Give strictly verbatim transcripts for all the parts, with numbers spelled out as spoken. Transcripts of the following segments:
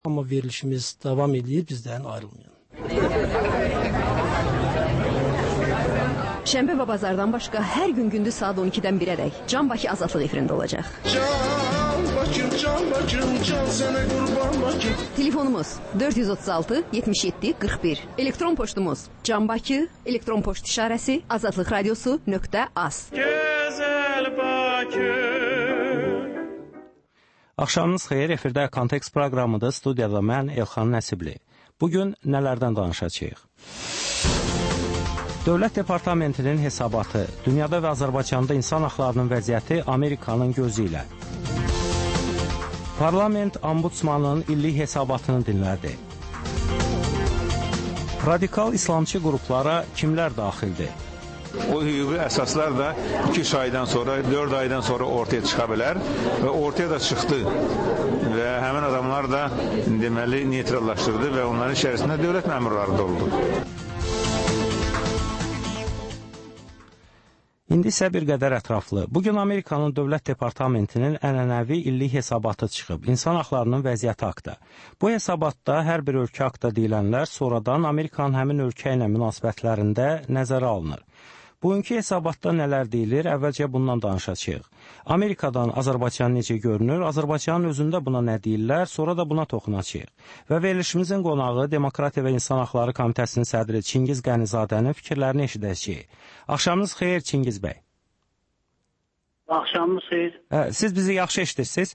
Amma verilişimiz davam edir, bizdən ayrılmayın. Şənbə və bazardan başqa hər gün gündüz saat on ikidən birədək Can Bakı Azadlıq efirində olacaq. Can Bakım, Can Bakım, Can sənə qurban Bakım. Telefonumuz dörd yüz otuz altı yetmiş yeddi qırx bir. Elektron poçtumuz Can Bakı, elektron poçt işarəsi azadlıq radiosu nöqtə az. Gözəl Bakı. Axşamınız xeyir, efirdə Kontekst proqramıdır, studiyada mən Elxan Nəsibli. Bugün nələrdən danışacağıq? Dövlət Departamentinin hesabatı, dünyada və Azərbaycanda insan haqlarının vəziyyəti Amerikanın gözü ilə. Parlament Ombudsmanın illik hesabatını dinlədi. Radikal İslamçı qruplara kimlər daxildir? O hüquqi əsaslar da iki aydan sonra, dörd aydan sonra ortaya çıxa bilər və ortaya da çıxdı və həmin adamlar da deməli neytrallaşdırdı və onların içərisində dövlət məmurları da oldu. İndi isə bir qədər ətraflı. Bugün Amerikanın Dövlət Departamentinin ənənəvi illik hesabatı çıxıb, insan haqlarının vəziyyəti haqda. Bu hesabatda hər bir ölkə haqda deyilənlər sonradan Amerikanın həmin ölkə ilə münasibətlərində nəzərə alınır. Bugünkü hesabatda nələr deyilir, əvvəlcə bundan danışacağıq. Amerikadan Azərbaycan necə görünür, Azərbaycanın özündə buna nə deyirlər, sonra da buna toxunacağıq. Və verilişimizin qonağı Demokratiya və İnsan Haqları Komitəsinin sədri Çingiz Qənizadənin fikirlərini eşidəcəyik. Axşamınız xeyir Çingiz bəy. Axşamınız xeyir. Siz bizi yaxşı eşidirsiniz?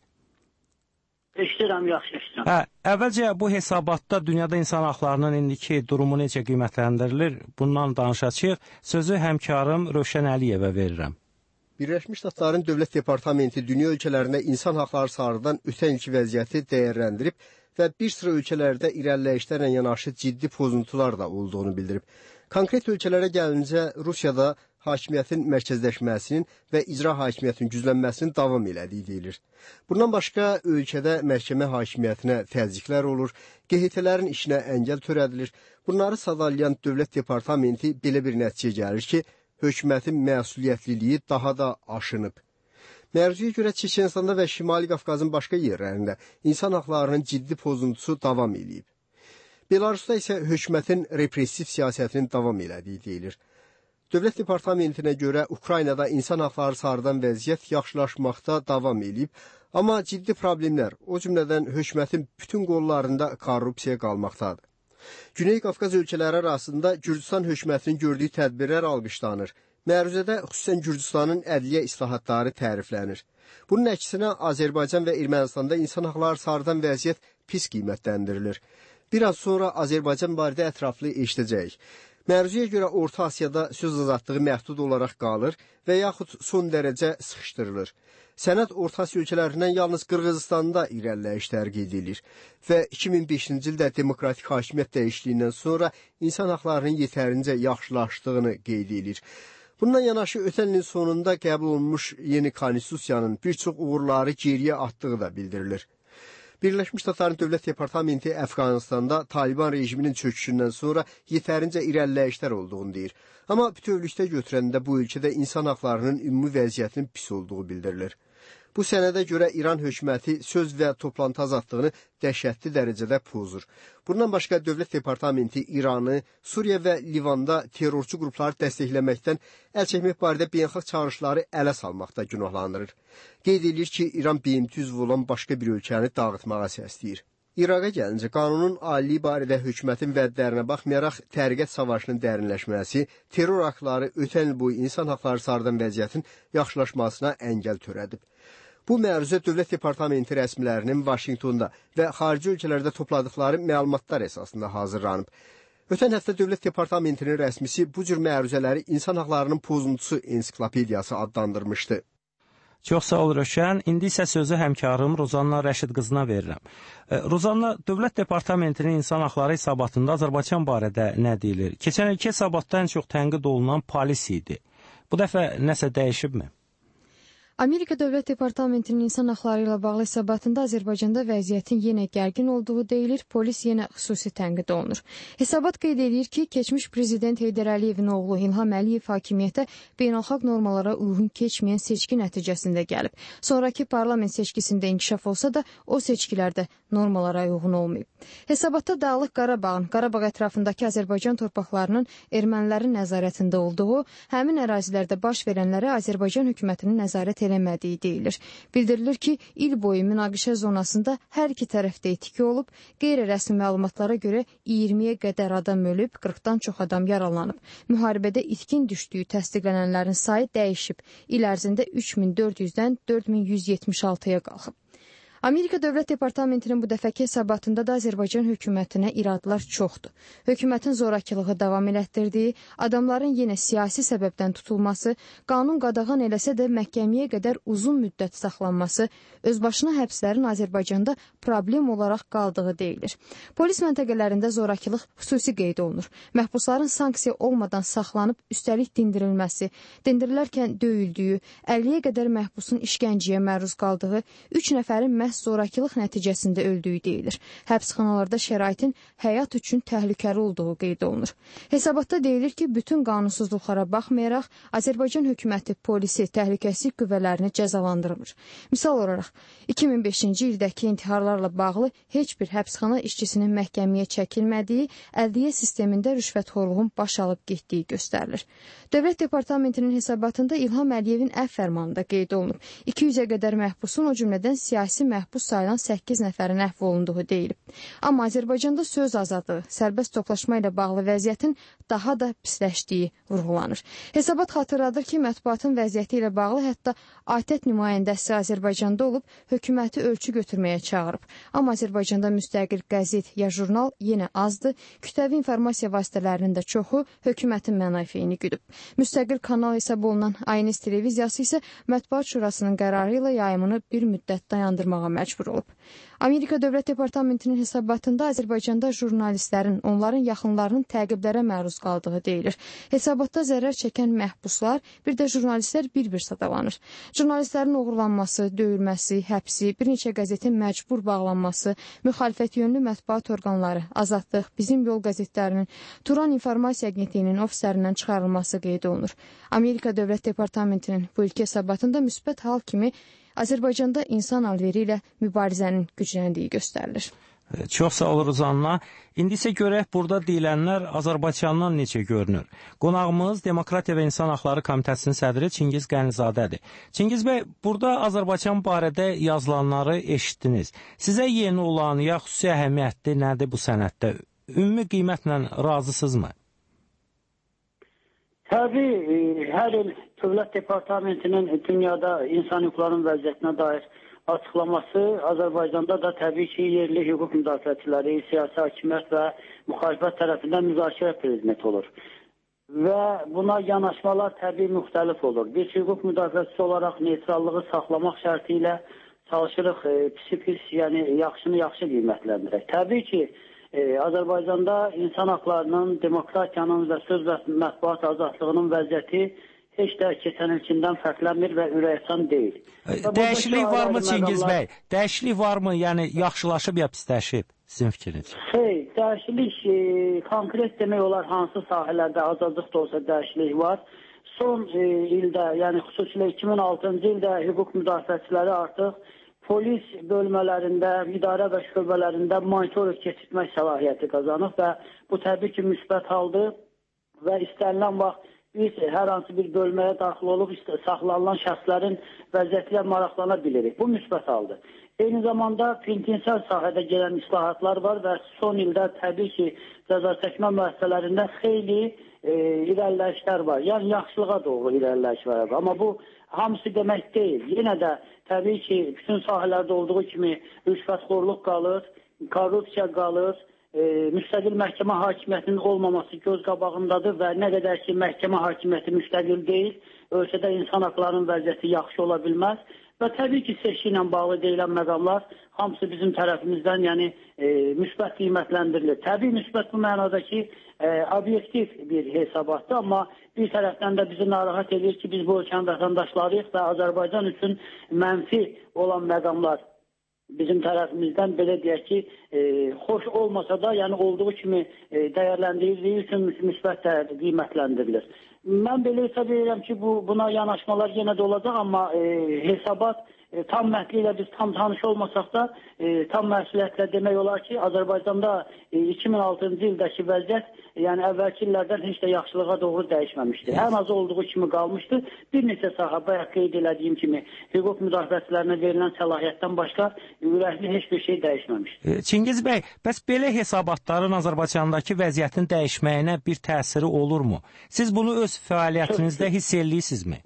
Eşidirəm, yaxşı eşidirəm. Hə, əvvəlcə bu hesabatda dünyada insan haqlarının indiki durumu necə qiymətləndirilir, bundan danışacağıq. Sözü həmkarım Rövşən Əliyevə verirəm. Birləşmiş Ştatların Dövlət Departamenti dünya ölkələrində insan haqları sarıdan ötən ilki vəziyyəti dəyərləndirib və bir sıra ölkələrdə irəliləyişlərlə yanaşı ciddi pozuntular da olduğunu bildirib. Konkret ölkələrə gəlincə, Rusiyada hakimiyyətin mərkəzləşməsinin və icra hakimiyyətinin güclənməsinin davam elədiyi deyilir. Bundan başqa, ölkədə məhkəmə hakimiyyətinə təzyiqlər olur, Q H T-lərin işinə əngəl törədilir. Bunları sadalayan Dövlət Departamenti belə bir nəticə gəlir ki, hökumətin məsuliyyətliliyi daha da aşınıb. Mərzuya görə Çeçenistanda və Şimali Qafqazın başqa yerlərində insan haqlarının ciddi pozuntusu davam edib. Belarusda isə hökumətin repressiv siyasətinin davam elədiyi deyilir. Dövlət Departamentinə görə Ukraynada insan haqları sarıdan vəziyyət yaxşılaşmaqda davam edib, amma ciddi problemlər, o cümlədən hökumətin bütün qollarında korrupsiya qalmaqdadır. Güney Qafqaz ölkələri arasında Gürcüstan hökumətinin gördüyü tədbirlər alqışlanır. Məruzədə xüsusən Gürcüstanın ədliyyə islahatları təriflənir. Bunun əksinə Azərbaycan və Ermənistanda insan haqları sarıdan vəziyyət pis qiymətləndirilir. Bir az sonra Azərbaycan barədə ətraflı eşidəcəyik. Mərzuya görə Orta Asiyada söz azadlığı məhdud olaraq qalır və yaxud son dərəcə sıxışdırılır. Sənəd Orta Asiya ölkələrindən yalnız Qırğızistanda irəliləyişlər qeyd edilir və iki min beşinci ildə demokratik hakimiyyət dəyişikliyindən sonra insan haqlarının yetərincə yaxşılaşdığını qeyd edilir. Bundan yanaşı ötən ilin sonunda qəbul olunmuş yeni konstitusiyanın bir çox uğurları geriyə atdığı da bildirilir. Birləşmiş Ştatların Dövlət Departamenti Əfqanistanda Taliban rejiminin çöküşündən sonra yetərincə irəliləyişlər olduğunu deyir. Amma bütövlükdə götürəndə bu ölkədə insan haqlarının ümumi vəziyyətinin pis olduğu bildirilir. Bu sənədə görə İran hökuməti söz və toplantı azadlığını dəhşətli dərəcədə pozur. Bundan başqa Dövlət Departamenti İranı, Suriya və Livanda terrorçu qrupları dəstəkləməkdən əl çəkmək barədə beynəlxalq çağırışları ələ salmaqda günahlandırır. Qeyd edilir ki, İran B M T üzvü olan başqa bir ölkəni dağıtmağa səsləyir. İraqa gəlincə, qanunun aliliyi barədə hökumətin vədlərinə baxmayaraq təriqət savaşının dərinləşməsi, terror aktları ötən il boyu insan haqları sarıdan vəziyyətin yaxşılaşmasına əngəl törədib. Bu məruzə Dövlət Departamenti rəsmilərinin Vaşinqtonda və xarici ölkələrdə topladıqları məlumatlar əsasında hazırlanıb. Ötən həftə Dövlət Departamentinin rəsmisi bu cür məruzələri insan haqlarının pozuntusu ensiklopediyası adlandırmışdı. Çox sağ ol Rövşən. İndi isə sözü həmkarım Rozanna Rəşid qızına verirəm. Rozanna, Dövlət Departamentinin insan haqları hesabatında Azərbaycan barədə nə deyilir? Keçən ilki hesabatda ən çox tənqid olunan polis idi. Bu dəfə nəsə dəyişibmi? Amerika Dövlət Departamentinin insan haqları ilə bağlı hesabatında Azərbaycanda vəziyyətin yenə gərgin olduğu deyilir, polis yenə xüsusi tənqid olunur. Hesabat qeyd edir ki, keçmiş prezident Heydər Əliyevin oğlu İlham Əliyev hakimiyyətə beynəlxalq normalara uyğun keçməyən seçki nəticəsində gəlib. Sonraki parlament seçkisində inkişaf olsa da, o seçkilərdə normalara uyğun olmayıb. Hesabatda Dağlıq Qarabağın, Qarabağ ətrafındakı Azərbaycan torpaqlarının ermənilərin nəzarətində olduğu, həmin ərazilərdə baş verənlərə Azərbaycan hökumətinin nəzarət eləmədiyi deyilir. Bildirilir ki, il boyu münaqişə zonasında hər iki tərəfdə itki olub, qeyri-rəsmi məlumatlara görə iyirmiyə qədər adam ölüb, qırxdan çox adam yaralanıb. Müharibədə itkin düşdüyü təsdiqlənənlərin sayı dəyişib. İl ərzində üç min dörd yüzdən dörd min yüz yetmiş altıya qalxıb. Amerika Dövlət Departamentinin bu dəfəki hesabatında da Azərbaycan hökumətinə iradlar çoxdur. Hökumətin zorakılığı davam elətdirdiyi, adamların yenə siyasi səbəbdən tutulması, qanun qadağan eləsə də məhkəməyə qədər uzun müddət saxlanması, özbaşına həbslərin Azərbaycanda problem olaraq qaldığı deyilir. Polis məntəqələrində zorakılıq xüsusi qeyd olunur. Məhbusların sanksiya olmadan saxlanıb, üstəlik dindirilməsi, dindirilərkən döyüldüyü, əlliyə qədər məhbusun işgəncəyə məruz qaldığı, üç nəfərin məhz zorakılıq nəticəsində öldüyü deyilir. Həbsxanalarda şəraitin həyat üçün təhlükəli olduğu qeyd olunur. Hesabatda deyilir ki, bütün qanunsuzluqlara baxmayaraq, Azərbaycan hökuməti, polisi, təhlükəsizlik qüvvələrini cəzalandırmır. Misal olaraq, iki min beşinci ildəki intiharlarla bağlı heç bir həbsxana işçisinin məhkəməyə çəkilmədiyi, ədliyyə sistemində rüşvətxorluğun baş alıb getdiyi göstərilir. Dövlət Departamentinin hesabatında İlham Əliyevin əfv fərmanında qeyd olunub. iki yüzə qədər məhbusun, o cümlədən siyasi məhbus sayılan səkkiz nəfərin əfv olunduğu deyilib. Amma Azərbaycanda söz azadlığı, sərbəst toplaşma ilə bağlı vəziyyətin daha da pisləşdiyi vurğulanır. Hesabat xatırladır ki, mətbuatın vəziyyəti ilə bağlı hətta ATƏT nümayəndəsi Azərbaycanda olub, hökuməti ölçü götürməyə çağırıb. Amma Azərbaycanda müstəqil qəzet ya jurnal yenə azdır, kütləvi informasiya vasitələrinin də çoxu hökumətin mənafeyini güdüb. Müstəqil kanal hesab olunan A N S televiziyası isə Mətbuat Şurasının qərarı ilə yayımını bir müddət dayandırmağa məcbur olub. Amerika Dövlət Departamentinin hesabatında Azərbaycanda jurnalistlərin, onların yaxınlarının təqiblərə məruz qaldığı deyilir. Hesabatda zərər çəkən məhbuslar, bir də jurnalistlər bir-bir sadalanır. Jurnalistlərin oğurlanması, döyülməsi, həbsi, bir neçə qəzetin məcbur bağlanması, müxalifət yönlü mətbuat orqanları, Azadlıq, Bizim Yol qəzetlərinin, Turan İnformasiya Agentliyinin ofislərindən çıxarılması qeyd olunur. Amerika Dövlət Departamentinin bu ilki hesabatında müsbət hal kimi Azərbaycanda insan alveri ilə mübarizənin gücləndiyi göstərilir. Çox sağ oluruz Anna. İndi isə görək burada deyilənlər Azərbaycandan necə görünür. Qonağımız Demokratiya və İnsan Haqları Komitəsinin sədri Çingiz Qənizadədir. Çingiz bəy, burada Azərbaycan barədə yazılanları eşitdiniz. Sizə yeni olan ya xüsusi əhəmiyyətli nədir bu sənəddə? Ümumi qiymətlə razısınızmı? Təbii, hər il Dövlət Departamentinin dünyada insan hüquqlarının vəziyyətinə dair açıqlaması Azərbaycanda da təbii ki, yerli hüquq müdafiəçiləri, siyasi hakimiyyət və müxalifət tərəfindən müzakirə predmeti olur. Və buna yanaşmalar təbii müxtəlif olur. Biz hüquq müdafiəçisi olaraq neytrallığı saxlamaq şərti ilə çalışırıq pis-pis, yəni yaxşını yaxşı qiymətləndirək. Təbii ki, Azərbaycanda insan haqlarının, demokratiyanın və söz və mətbuat azadlığının vəziyyəti heç də keçən ilkindən fərqlənmir və ürəksən deyil. Dəyişiklik varmı Çingiz bəy? Dəyişiklik varmı? Yəni yaxşılaşıb ya pisləşib? Sizin fikriniz? Şey, dəyişiklik e, konkret demək olar hansı sahələrdə azadlıq da olsa dəyişiklik var. Son e, ildə, yəni xüsusilə iki min altıncı ildə hüquq müdafiəçiləri artıq polis bölmələrində, idarə və şöbələrində monitorinq keçirmək səlahiyyəti qazanıb və bu təbii ki, müsbət haldır və istənilən vaxt biz hər hansı bir bölməyə daxil olub saxlanılan şəxslərin vəziyyətilə maraqlana bilirik. Bu müsbət haldır. Eyni zamanda pintinsel sahədə gələn islahatlar var və son ildə təbii ki, cəza çəkmə müəssisələrində xeyli e, irəliləyişlər var. Yəni yaxşılığa doğru irəliləyiş var. Amma bu hamısı demək deyil. Yenə də təbii ki, bütün sahələrdə olduğu kimi rüşvətxorluq qalır, korrupsiya qalır, e, müstəqil məhkəmə hakimiyyətinin olmaması göz qabağındadır və nə qədər ki, məhkəmə hakimiyyəti müstəqil deyil, ölkədə insan haqlarının vəziyyəti yaxşı ola bilməz Və təbii ki, seçki ilə bağlı deyilən məqamlar hamısı bizim tərəfimizdən yəni e, müsbət qiymətləndirilir. Təbii müsbət bu mənada ki, e, obyektiv bir hesabatdır, amma bir tərəfdən də bizi narahat edir ki, biz bu ölkənin vətəndaşlarıyıq və Azərbaycan üçün mənfi olan məqamlar bizim tərəfimizdən belə deyək ki, e, xoş olmasa da, yəni olduğu kimi e, dəyərləndirildiyi üçün müsbət qiymətləndirilir. Mən belə hesab edirəm ki, bu buna yanaşmalar yenə də olacaq, amma e, hesabat e, tam mətli ilə biz tam tanış olmasaq da e, tam məsuliyyətlə demək olar ki, Azərbaycanda e, iki min altıncı ildəki vəziyyət yəni əvvəlki illərdən heç də yaxşılığa doğru dəyişməmişdir. Ən azı olduğu kimi qalmışdır. Bir neçə sahə, bayaq qeyd elədiyim kimi, hüquq müdafiəçilərinə verilən səlahiyyətdən başqa ürəkli heç bir şey dəyişməmişdir. Çingiz bəy, bəs belə hesabatların Azərbaycandakı vəziyyətin dəyişməyinə bir təsiri olurmu? Siz bunu öz fəaliyyətinizdə hiss eləyirsinizmi?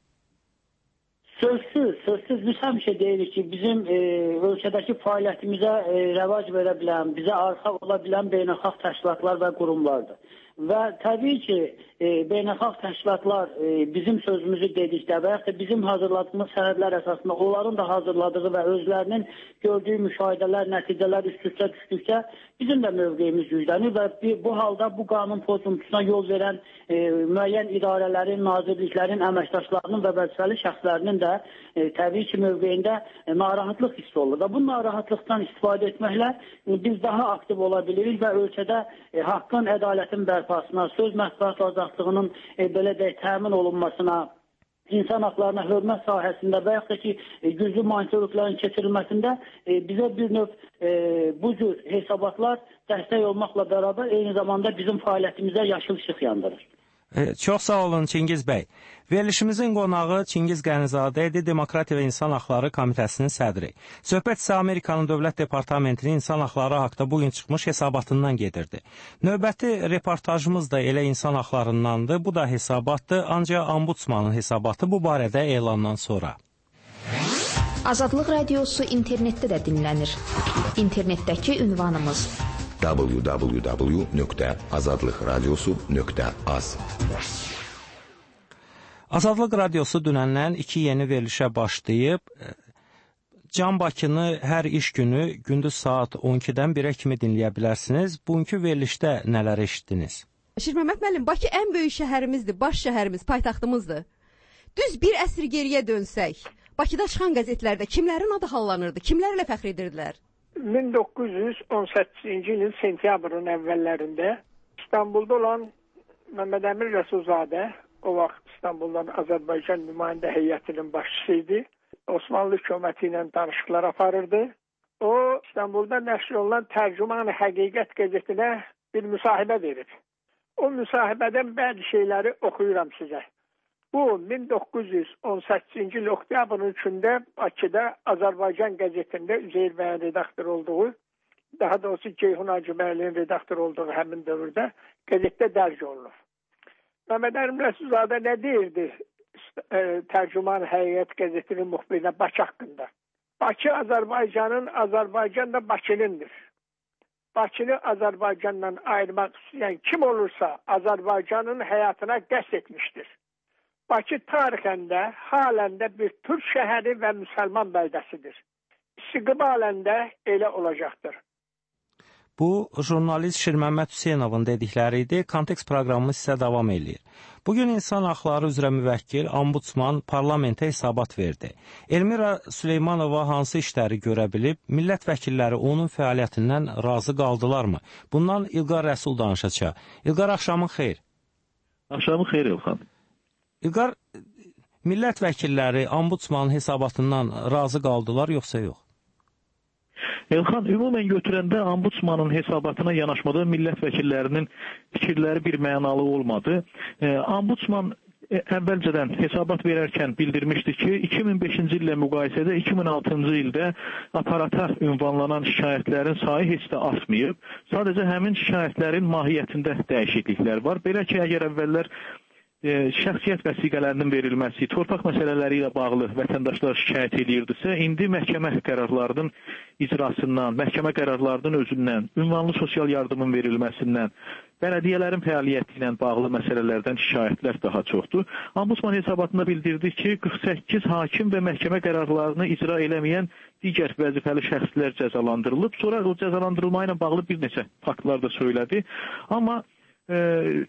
Sözsüz, sözsüz biz həmişə deyirik ki, bizim e, ölkədəki fəaliyyətimizə e, rəvac verə bilən, bizə arxa ola bilən beynəlxalq təşkilatlar və qurumlardır. Və təbii ki, e, beynəlxalq təşkilatlar e, bizim sözümüzü dedikdə və yaxud da bizim hazırladığımız sənədlər əsasında onların da hazırladığı və özlərinin gördüyü müşahidələr, nəticələr üst-üstə düşdükcə bizim də mövqeyimiz güclənir və bir, bu halda bu qanun pozuntusuna yol verən e, müəyyən idarələrin, nazirliklərin, əməkdaşlarının və vəzifəli şəxslərinin də e, təbii ki, mövqeyində e, narahatlıq hissi olur. Və bu narahatlıqdan istifadə etməklə e, biz daha aktiv ola bilirik və ölkədə e, haqqın, ədalətin bərpasına, söz mətbuat azadlığının e, belə də təmin olunmasına, insan haqlarına hörmət sahəsində və yaxud da ki, e, güclü monitörlüklərin keçirilməsində e, bizə bir növ e, bu cür hesabatlar dəstək olmaqla bərabər eyni zamanda bizim fəaliyyətimizə yaşıl işıq yandırır. E, çox sağ olun Çingiz bəy. Verilişimizin qonağı Çingiz Qənizadə idi, Demokratiya və İnsan Haqları Komitəsinin sədri. Söhbət isə Amerikanın Dövlət Departamentinin insan haqları haqda bugün çıxmış hesabatından gedirdi. Növbəti reportajımız da elə insan haqlarındandır, bu da hesabatdır, ancaq Ombudsmanın hesabatı bu barədə elandan sonra. Azadlıq Radiosu internetdə də dinlənir. İnternetdəki ünvanımız w w w nöqtə azadlıq radiosu nöqtə az. Azadlıq Radiosu dünəndən iki yeni verilişə başlayıb. Can Bakını hər iş günü gündüz saat on ikidən birə kimi dinləyə bilərsiniz. Bugünkü verilişdə nələr eşitdiniz? Şirməmət müəllim, Bakı ən böyük şəhərimizdir, baş şəhərimiz, paytaxtımızdır. Düz bir əsr geriyə dönsək, Bakıda çıxan qəzetlərdə kimlərin adı hallanırdı, kimlərlə fəxr edirdilər? min doqquz yüz on səkkizinci ilin sentyabrın əvvəllərində İstanbulda olan Məhəmməd Əmin Rəsulzadə, o vaxt İstanbuldan Azərbaycan nümayəndə heyətinin başçısı idi. Osmanlı hökuməti ilə danışıqlar aparırdı. O, İstanbulda nəşr olunan Tərcüman-ı Həqiqət qəzetinə bir müsahibə verib. O müsahibədən bəzi şeyləri oxuyuram sizə. Bu, min doqquz yüz on səkkizinci il oktyabrın üçündə Bakıda Azərbaycan qəzetində Üzeyir bəyin redaktor olduğu, daha doğrusu Ceyhun Hacıbəylinin redaktor olduğu həmin dövrdə qəzetdə dərc olunur. Məhəmməd Əmin Rəsulzadə nə deyirdi e, Tərcüman Həqiqət qəzetinin müxbirinə Bakı haqqında? Bakı Azərbaycanın, Azərbaycan da Bakınındır. Bakını Azərbaycandan ayırmaq istəyən kim olursa Azərbaycanın həyatına qəsd etmişdir. Bakı tarixəndə, haləndə bir Türk şəhəri və müsəlman bəldəsidir. İstiqbalən də elə olacaqdır. Bu, jurnalist Şirməmmət Hüseynovun dedikləri idi. Kontekst proqramımız isə davam edir. Bugün insan haqları üzrə müvəkkil, Ombudsman parlamentə hesabat verdi. Elmira Süleymanova hansı işləri görə bilib, millət vəkilləri onun fəaliyyətindən razı qaldılarmı? Bundan İlqar Rəsul danışacaq. İlqar, axşamın xeyir. Axşamın xeyir, Elxan. İlqar, millət vəkilləri Ombudsmanın hesabatından razı qaldılar, yoxsa yox? Elxan, ümumən götürəndə Ombudsmanın hesabatına yanaşmada millət vəkillərinin fikirləri bir mənalı olmadı. E, Ombudsman əvvəlcədən hesabat verərkən bildirmişdi ki, iki min beşinci illə müqayisədə iki min altıncı ildə aparata ünvanlanan şikayətlərin sayı heç də artmayıb. Sadəcə həmin şikayətlərin mahiyyətində dəyişikliklər var. Belə ki, əgər əvvəllər e, şəxsiyyət vəsiqələrinin verilməsi, torpaq məsələləri ilə bağlı vətəndaşlar şikayət edirdisə, indi məhkəmə qərarlarının icrasından, məhkəmə qərarlarının özündən, ünvanlı sosial yardımın verilməsindən, bələdiyyələrin fəaliyyəti ilə bağlı məsələlərdən şikayətlər daha çoxdur. Ombudsman hesabatında bildirdi ki, qırx səkkiz hakim və məhkəmə qərarlarını icra eləməyən digər vəzifəli şəxslər cəzalandırılıb. Sonra o cəzalandırılma ilə bağlı bir neçə faktlar da söylədi. Amma e,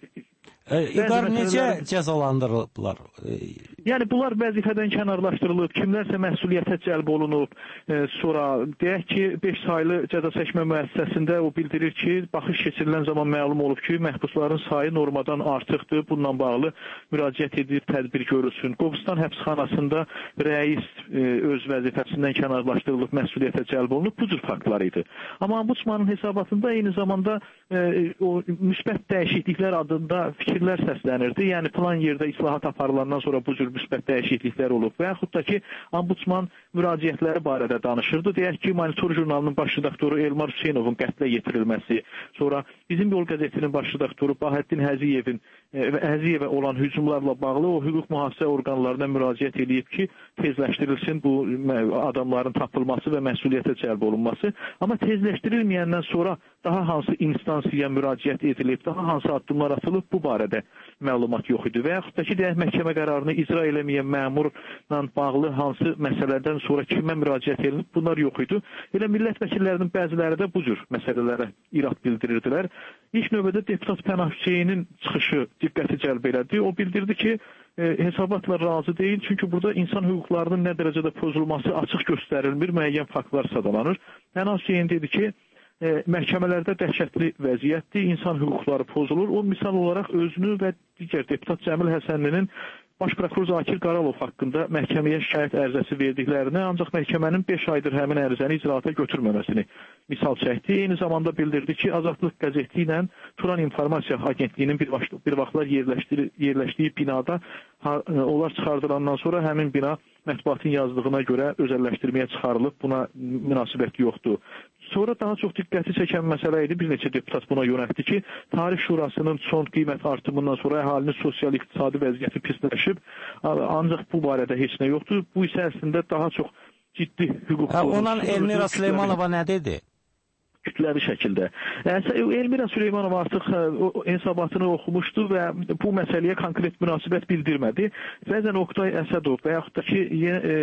İlqar, necə cəzalandırılıblar? Yəni, bunlar vəzifədən kənarlaşdırılıb, kimlərsə məsuliyyətə cəlb olunub, e, sonra deyək ki, beş saylı cəza çəkmə müəssisəsində o bildirir ki, baxış keçirilən zaman məlum olub ki, məhbusların sayı normadan artıqdır, bununla bağlı müraciət edib, tədbir görülsün. Qobustan həbsxanasında rəis e, öz vəzifəsindən kənarlaşdırılıb, məsuliyyətə cəlb olunub, bu cür faktlar idi. Amma ombudsmanın hesabatında eyni zamanda e, o müsbət dəyişikliklər adında fikirlər səslənirdi. Yəni, plan yerdə islahat aparılandan sonra bu cür müsbət dəyişikliklər olub və yaxud da ki, ombudsman müraciətləri barədə danışırdı. Deyək ki, Monitor jurnalının baş redaktoru Elmar Hüseynovun qətlə yetirilməsi, sonra Bizim Yol qəzetinin baş redaktoru Bahəddin Həziyevin Həziyevə olan hücumlarla bağlı o hüquq mühafizə orqanlarına müraciət edib ki, tezləşdirilsin bu adamların tapılması və məsuliyyətə cəlb olunması. Amma tezləşdirilməyəndən sonra daha hansı instansiyaya müraciət edilib, daha hansı addımlar atılıb, bu barədə məlumat yox idi. Və yaxud da ki, deyək, məhkəmə qərarını icra eləməyən məmurla bağlı hansı məsələlərdən sonra kimə müraciət edilib, bunlar yox idi. Elə millət vəkillərinin bəziləri də bu cür məsələlərə irad bildirirdilər. İlk növbədə deputat Pənah Hüseynin çıxışı diqqəti cəlb elədi. O bildirdi ki, e, hesabatla razı deyil, çünki burada insan hüquqlarının nə dərəcədə pozulması açıq göstərilmir, müəyyən faktlar sadalanır. Pənah Hüseyin dedi ki, e, məhkəmələrdə dəhşətli vəziyyətdir, insan hüquqları pozulur. O misal olaraq özünü və digər deputat Cəmil Həsənlinin Baş prokuror Zakir Qaralov haqqında məhkəməyə şikayət ərizəsi verdiklərini, ancaq məhkəmənin beş aydır həmin ərizəni icraata götürməməsini misal çəkdi. Eyni zamanda bildirdi ki, Azadlıq qəzeti ilə Turan İnformasiya Agentliyinin bir, bir vaxtlar yerləşdiyi binada ha, onlar çıxardılandan sonra həmin bina mətbuatın yazdığına görə özəlləşdirməyə çıxarılıb, buna münasibət yoxdur. Sonra daha çox diqqəti çəkən məsələ idi, bir neçə deputat buna yönəltdi ki, Tarix Şurasının son qiymət artımından sonra əhalinin sosial-iqtisadi vəziyyəti pisləşib, ancaq bu barədə heç nə yoxdur. Bu isə əslində daha çox ciddi hüquq... Ondan Elmira Süleymanova nə dedi? Kütləvi şəkildə. Elmira Süleymanova artıq hesabatını oxumuşdu və bu məsələyə konkret münasibət bildirmədi. Bəzən Oqtay Əsədov və yaxud da ki,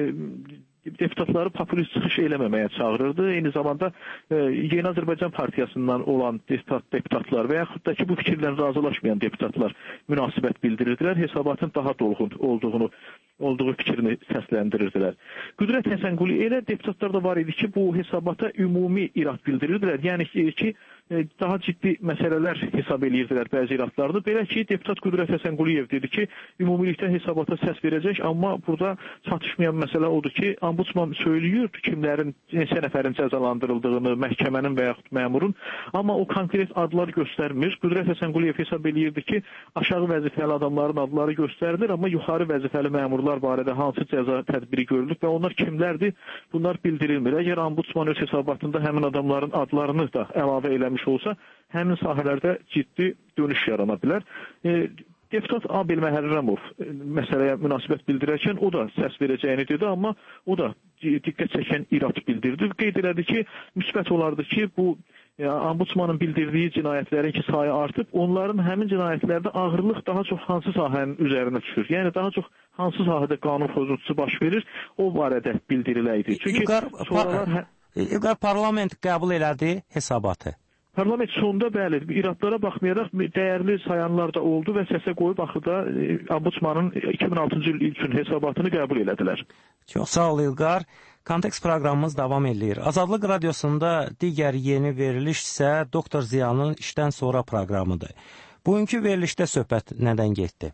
deputatları populist çıxış eləməməyə çağırırdı. Eyni zamanda e, Yeni Azərbaycan Partiyasından olan deputat, deputatlar və yaxud da ki, bu fikirlə razılaşmayan deputatlar münasibət bildirirdilər. Hesabatın daha dolğun olduğunu, olduğu fikrini səsləndirirdilər. Qüdrət Həsənqulu elə deputatlar da var idi ki, bu hesabata ümumi irad bildirirdilər. Yəni ki, daha ciddi məsələlər hesab edirdilər bəzi iradlarını. Belə ki, deputat Qüdrət Həsənquliyev dedi ki, ümumilikdə hesabata səs verəcək, amma burada çatışmayan məsələ odur ki, ombudsman söylüyor kimlərin, neçə nəfərin cəzalandırıldığını, məhkəmənin və yaxud məmurun, amma o konkret adlar göstərmir. Qüdrət Həsənquliyev hesab edirdi ki, aşağı vəzifəli adamların adları göstərilir, amma yuxarı vəzifəli məmurlar barədə hansı cəza tədbiri görülür və onlar kimlərdir, bunlar bildirilmir. Əgər ombudsman öz hesabatında həmin adamların adlarını da əlavə eləmiş olsa, həmin sahələrdə ciddi dönüş yarana bilər. E, deputat Abel Məhərrəmov məsələyə münasibət bildirərkən o da səs verəcəyini dedi, amma o da diqqət çəkən irad bildirdi. Qeyd elədi ki, müsbət olardı ki, bu e, ombudsmanın bildirdiyi cinayətlərin ki, sayı artıb, onların həmin cinayətlərdə ağırlıq daha çox hansı sahənin üzərinə düşür. Yəni daha çox hansı sahədə qanun pozuntusu baş verir, o barədə bildiriləydi. Çünki İlqar, sonralar... İlqar, parlament qəbul elədi hesabatı. Parlament sonunda bəli, iradlara baxmayaraq dəyərli sayanlar da oldu və səsə qoyub axırda ombudsmanın iki min altıncı il üçün hesabatını qəbul elədilər. Çox sağ ol İlqar. Kontekst proqramımız davam edir. Azadlıq Radiosunda digər yeni veriliş isə Doktor Ziyanın işdən sonra proqramıdır. Bugünkü verilişdə söhbət nədən getdi?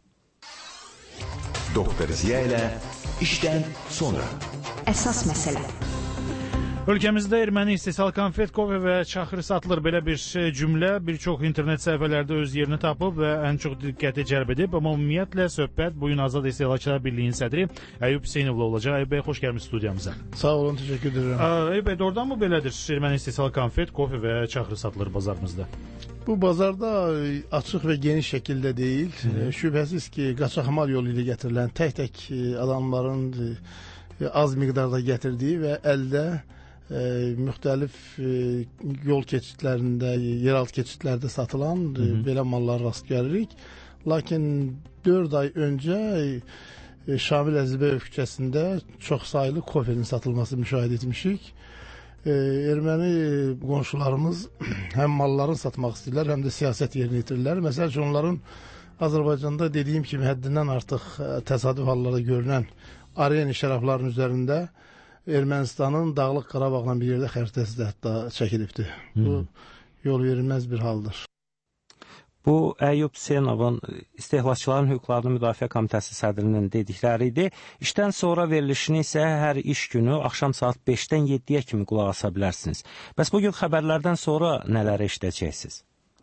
Doktor Ziya ilə işdən sonra. Əsas məsələ. Ölkəmizdə erməni istehsal konfet, kofe və çaxır satılır. Belə bir cümlə bir çox internet səhifələrdə öz yerini tapıb və ən çox diqqəti cəlb edib. Amma ümumiyyətlə söhbət bugün Azad İstehlakçılar Birliyinin sədri Əyyub Hüseynovla olacaq. Əyyub bəy, xoş gəlmisiniz studiyamıza. Sağ olun, təşəkkür edirəm. Əyyub bəy, doğrudan mı belədir? Erməni istehsal konfet, kofe və çaxır satılır bazarımızda? Bu bazarda açıq və geniş şəkildə deyil. Hı. Şübhəsiz ki, qaçaqmal yolu ilə gətirilən tək-tək adamların az miqdarda gətirdiyi və əldə E, müxtəlif e, yol keçidlərində, yeraltı keçidlərdə satılan e, belə mallar rast gəlirik. Lakin dörd ay öncə e, Şamil Əzizbəyev küçəsində çox saylı kofenin satılması müşahidə etmişik. E, erməni qonşularımız həm mallarını satmaq istəyirlər, həm də siyasət yerinə yetirirlər. Məsəl üçün onların Azərbaycanda dediyim kimi həddindən artıq təsadüf hallarda görünən arena şərabların üzərində Ermənistanın Dağlıq Qarabağla bir yerdə xəritəsi də hətta çəkilibdir. Bu yol verilməz bir haldır. Bu Əyyub Hüseynovun İstehlakçıların Hüquqlarını Müdafiə Komitəsi sədrinin dedikləri idi. İşdən sonra verilişini isə hər iş günü axşam saat beşdən yeddiyə kimi qulaq asa bilərsiniz. Bəs bugün xəbərlərdən sonra nələri eşidəcəksiniz?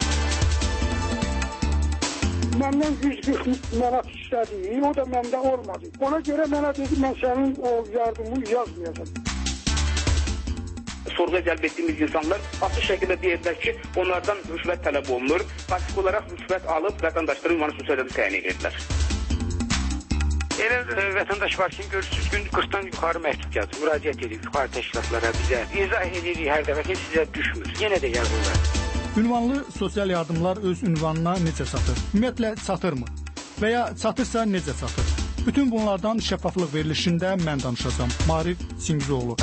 Məndən yüz qırx manat istədi, o da məndə olmadı. Ona görə mənə dedi, mən sənin o yardımını yazmayacağım. Sorğuya cəlb etdiyimiz insanlar açıq şəkildə deyirlər ki, onlardan rüşvət tələb olunur. Faktiki olaraq rüşvət alıb vətəndaşları ünvanı xüsusiyyətdə təyin edirlər. Elə vətəndaş var ki, görürsünüz, gün qırxdan yuxarı məktub yazır, müraciət edirik yuxarı təşkilatlara, bizə izah edirik hər dəfə ki, sizə düşmür. Yenə də yazırlar. Ünvanlı sosial yardımlar öz ünvanına necə çatır? Ümumiyyətlə çatırmı? Və ya çatırsa necə çatır? Bütün bunlardan şəffaflıq verilişində mən danışacağım. Marif Çingizoğlu.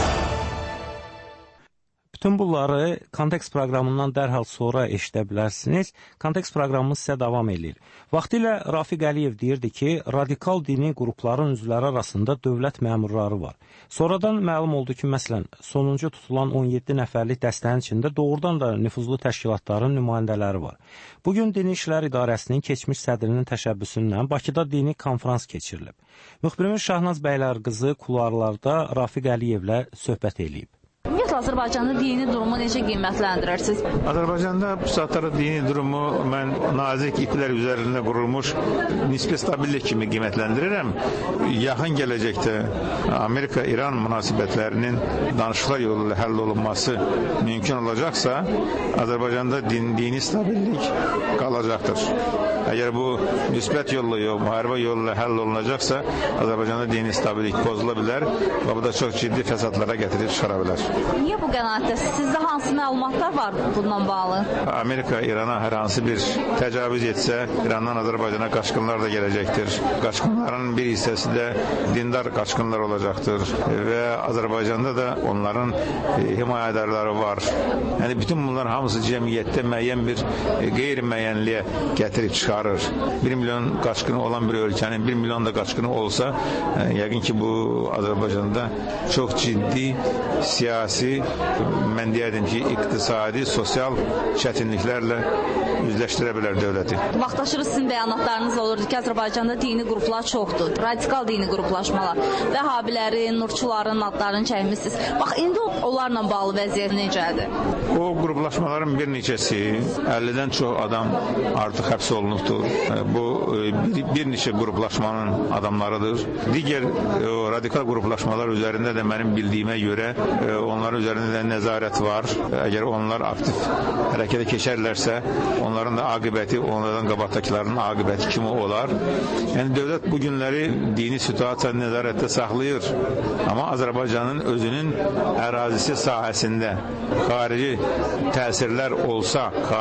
Bütün bunları Kontekst proqramından dərhal sonra eşidə bilərsiniz. Kontekst proqramımız sizə davam edir. Vaxtilə Rafiq Əliyev deyirdi ki, radikal dini qrupların üzvləri arasında dövlət məmurları var. Sonradan məlum oldu ki, məsələn, sonuncu tutulan on yeddi nəfərlik dəstənin içində doğrudan da nüfuzlu təşkilatların nümayəndələri var. Bugün Dini İşlər İdarəsinin keçmiş sədrinin təşəbbüsündən Bakıda dini konfrans keçirilib. Müxbirimiz Şahnaz Bəylər qızı kularlarda Rafiq Əliyevlə söhbət eləyib. Ümumiyyətlə, Azərbaycanda dini durumu necə qiymətləndirirsiniz? Azərbaycanda bu saatlarda dini durumu mən nazik iplər üzərində qurulmuş nisbi stabillik kimi qiymətləndirirəm. Yaxın gələcəkdə Amerika-İran münasibətlərinin danışıqlar yolu ilə həll olunması mümkün olacaqsa, Azərbaycanda din, dini stabillik qalacaqdır. Əgər bu müsbət yolla yox, müharibə yolu ilə həll olunacaqsa, Azərbaycanda dini stabillik pozula bilər və bu da çox ciddi fəsadlara gətirib çıxara bilər. Niyə bu qənaətdəsiz? Sizdə hansı məlumatlar var bundan bağlı? Amerika İrana hər hansı bir təcavüz etsə, İrandan Azərbaycana qaçqınlar da gələcəkdir. Qaçqınların bir hissəsi də dindar qaçqınlar olacaqdır və Azərbaycanda da onların himayədarları var. Yəni bütün bunlar hamısı cəmiyyətdə müəyyən bir qeyri-müəyyənliyə gətirib çıxarır. Bir milyon qaçqını olan bir ölkənin bir milyon da qaçqını olsa, yəqin ki bu Azərbaycanda çox ciddi siyasi, mən deyərdim ki, iqtisadi, sosial çətinliklərlə üzləşdirə bilər dövləti. Vaxtaşırı sizin bəyanatlarınız olurdu ki, Azərbaycanda dini qruplar çoxdur, radikal dini qruplaşmalar, Vəhabilərin, Nurçuların adlarını çəkmişsiniz. Bax, indi onlarla bağlı vəziyyət necədir? O qruplaşmaların bir neçəsi, əllidən çox adam artıq həbs olunubdur. Bu, bir, bir neçə qruplaşmanın adamlarıdır. Digər o, radikal qruplaşmalar üzərində də mənim bildiyimə görə onların üzərində də nəzarət var. Əgər onlar aktiv hərəkətə keçərlərsə, onların da aqibəti, onlardan qabaqdakıların aqibəti kimi olar. Yəni, dövlət bu günləri dini situasiyanı nəzarətdə saxlayır. Amma Azərbaycanın özünün ərazisi sahəsində xarici təsirlər olsa,